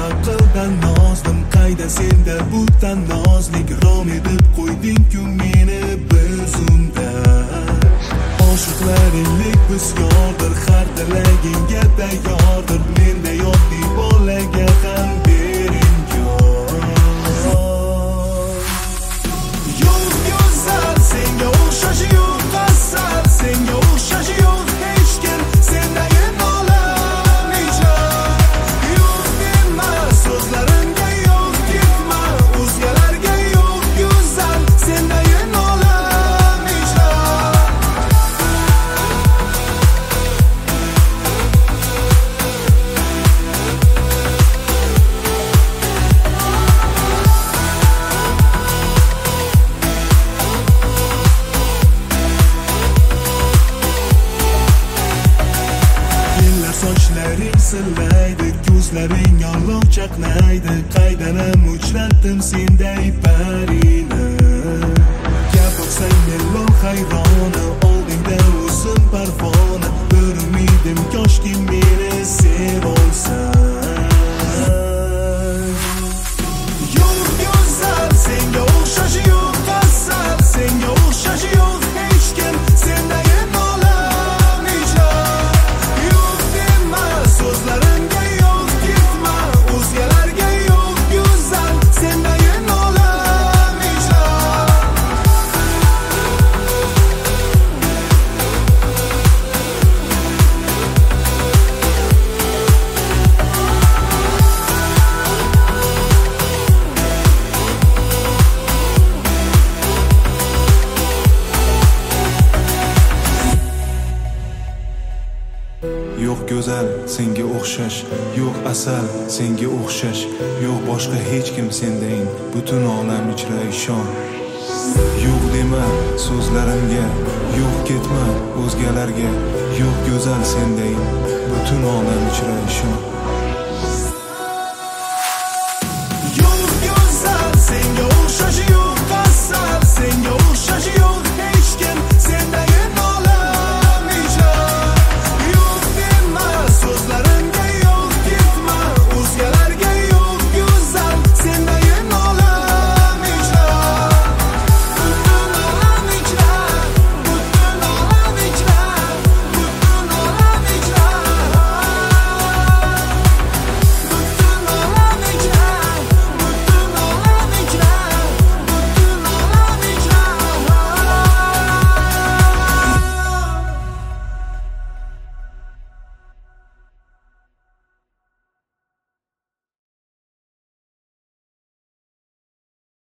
aqldan nozdim, qayda senda bu tannozlik? Rom edib qo'yding-ku meni bir zumda. Oshiqlaringlik bisyordir, har tilagingga tayyordir. Menda yoddiy bolaga ham bering yor. Yo'q go'zal, senga o'xshash yo'q asal, senga o'xshash yo'q hech kim, sendayin olam ijod. Yo'q dema, so'zlarimga yo'q ketma, o'zgalarga yo'q go'zal, sendayin olam ijod. Sochlaring sillaydi, ko'zlaring olov chaqnaydi. Qaydanam uchratdim senday parini. Gapirsang mellon hayroni, oldingda o'zim parvona. Bir umidim koshki meni sev olsan. Yo'q go'zal, senga o'xshash yo'q asal, senga o'xshash yo'q hech kim, sendayin olam ijod. Yo'q dema, so'zlarimga yo'q ketma, o'zgalarga yo'q go'zal, sendayin olam ijod. Yo'q go'zal, senga o'xshash, yo'q asal, senga o'xshash, yo'q boshqa hech kim sendayin, butun olam ichra ishon. Yo'q dema so'zlarimga, yo'q ketma o'zgalarga, yo'q go'zal sendayin, butun olam ichra ishon.